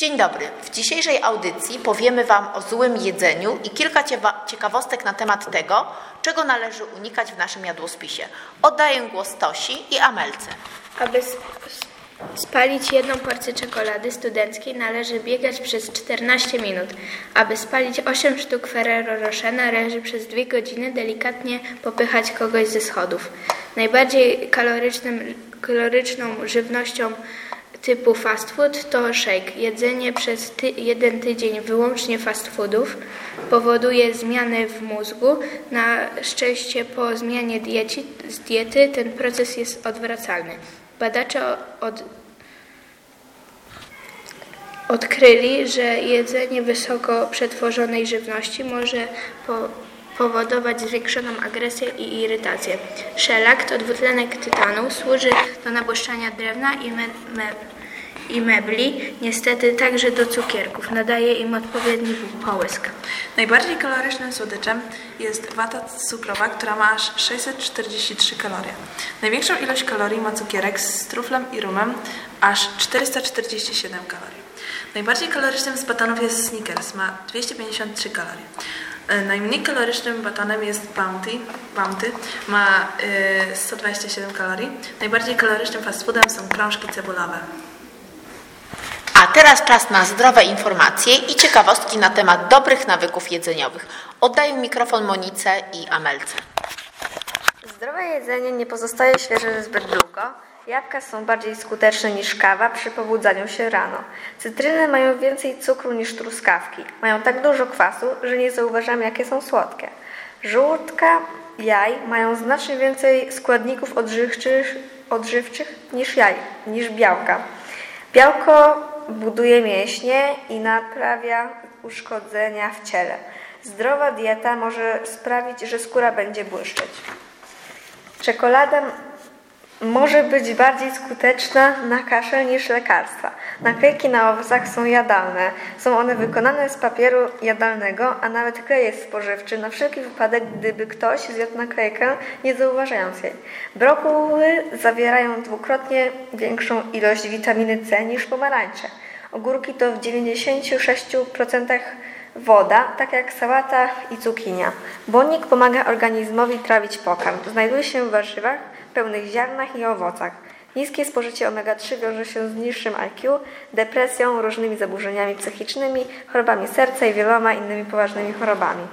Dzień dobry. W dzisiejszej audycji powiemy Wam o złym jedzeniu i kilka ciekawostek na temat tego, czego należy unikać w naszym jadłospisie. Oddaję głos Tosi i Amelce. Aby spalić jedną porcję czekolady studenckiej, należy biegać przez 14 minut. Aby spalić 8 sztuk Ferrero Rocher, należy przez 2 godziny delikatnie popychać kogoś ze schodów. Najbardziej kaloryczną żywnością typu fast food to shake. Jedzenie przez jeden tydzień wyłącznie fast foodów powoduje zmiany w mózgu. Na szczęście po zmianie diety ten proces jest odwracalny. Badacze odkryli, że jedzenie wysoko przetworzonej żywności może powodować zwiększoną agresję i irytację. Szelak to dwutlenek tytanu, służy do nabłyszczania drewna i mebli, niestety także do cukierków. Nadaje im odpowiedni połysk. Najbardziej kalorycznym słodyczem jest wata cukrowa, która ma aż 643 kalorie. Największą ilość kalorii ma cukierek z truflem i rumem, aż 447 kalorii. Najbardziej kalorycznym z batonów jest Snickers, ma 253 kalorie. Najmniej kalorycznym batonem jest Bounty, ma 127 kalorii. Najbardziej kalorycznym fast foodem są krążki cebulowe. A teraz czas na zdrowe informacje i ciekawostki na temat dobrych nawyków jedzeniowych. Oddaję mikrofon Monice i Amelce. Zdrowe jedzenie nie pozostaje świeże zbyt długo. Jabłka są bardziej skuteczne niż kawa przy pobudzaniu się rano. Cytryny mają więcej cukru niż truskawki. Mają tak dużo kwasu, że nie zauważamy, jakie są słodkie. Żółtka jaj mają znacznie więcej składników odżywczych niż białka. Białko buduje mięśnie i naprawia uszkodzenia w ciele. Zdrowa dieta może sprawić, że skóra będzie błyszczeć. Czekolada może być bardziej skuteczna na kaszel niż lekarstwa. Naklejki na owocach są jadalne. Są one wykonane z papieru jadalnego, a nawet klej jest spożywczy na wszelki wypadek, gdyby ktoś zjadł naklejkę, nie zauważając jej. Brokuły zawierają dwukrotnie większą ilość witaminy C niż pomarańcze. Ogórki to w 96% woda, tak jak sałata i cukinia. Błonnik pomaga organizmowi trawić pokarm. Znajduje się w warzywach, pełnych ziarnach i owocach. Niskie spożycie omega-3 wiąże się z niższym IQ, depresją, różnymi zaburzeniami psychicznymi, chorobami serca i wieloma innymi poważnymi chorobami.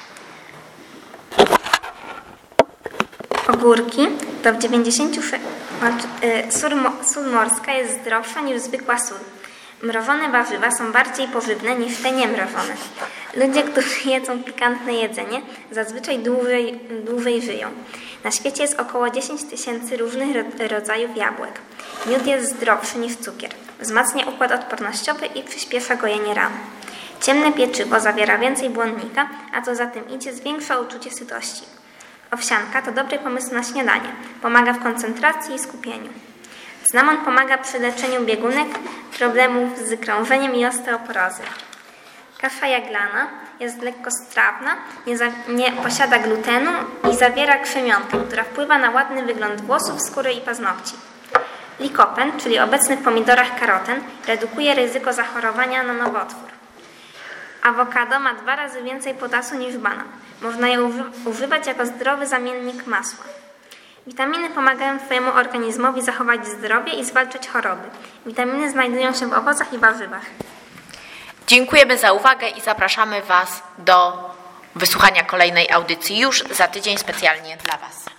Ogórki to w 90% sól morska jest zdrowsza niż zwykła sól. Mrożone warzywa są bardziej pożywne niż te niemrożone. Ludzie, którzy jedzą pikantne jedzenie, zazwyczaj dłużej żyją. Na świecie jest około 10 000 różnych rodzajów jabłek. Miód jest zdrowszy niż cukier. Wzmacnia układ odpornościowy i przyspiesza gojenie ran. Ciemne pieczywo zawiera więcej błonnika, a co za tym idzie, zwiększa uczucie sytości. Owsianka to dobry pomysł na śniadanie. Pomaga w koncentracji i skupieniu. Cynamon pomaga przy leczeniu biegunek, problemów z krążeniem i osteoporozy. Kasza jaglana jest lekkostrawna, nie posiada glutenu i zawiera krzemionkę, która wpływa na ładny wygląd włosów, skóry i paznokci. Likopen, czyli obecny w pomidorach karoten, redukuje ryzyko zachorowania na nowotwór. Awokado ma 2 razy więcej potasu niż banan. Można je używać jako zdrowy zamiennik masła. Witaminy pomagają Twojemu organizmowi zachować zdrowie i zwalczać choroby. Witaminy znajdują się w owocach i warzywach. Dziękujemy za uwagę i zapraszamy Was do wysłuchania kolejnej audycji już za tydzień specjalnie dla Was.